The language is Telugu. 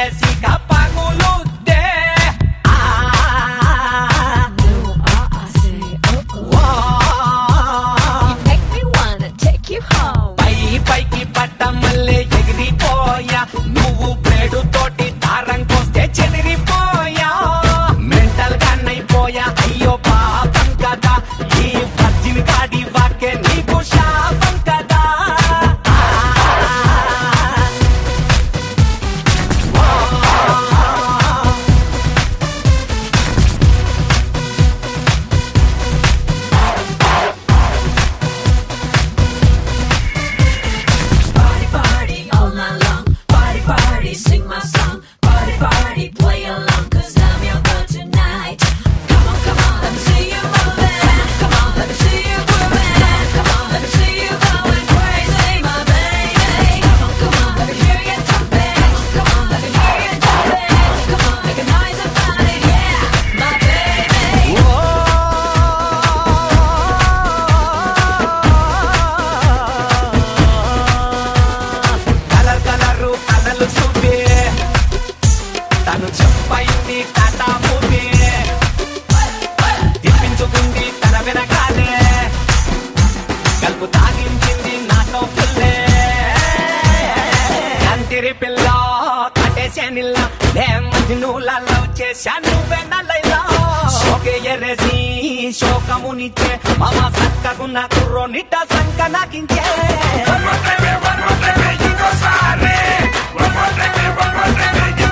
పడేసిక పగులుద్దే పైకి పట్ట మల్లె ఎగిరిపోయా నువ్వు బ్లేడు తోటి దారం కోస్తే చెదిరిపోయా మెంటల్ కన్నైపోయా అయ్యో పాపం కదా ఈ పచ్చిని గాడి వాకే నీకు శాపం కదా Sing my song, party, party, play along, 'cause I'm your girl tonight. Come on, let me see you moving. Come on, let me see you grooving. Come on, let me see you going crazy, my baby. Come on, let me hear you jumping. Come on, let me hear you jumping. Come on, make a noise about it, yeah, my baby. Colour కలలు చూపే తను చెప్పయింది టాటా మూవీ తిప్పించుకుంది తన వెనకాలే కలుపు తాగించింది నాతో పిల్లే కంతిరి పిల్ల కట్టేసానిల్ల మజ్నూలలో చేశాను వెనలైలా షోకే ఎరేసి శోకమునిచ్చే మామ సక్కగున్న కుర్రో నిట్ట సంక నాకించే One more time, you go sorry. One more time,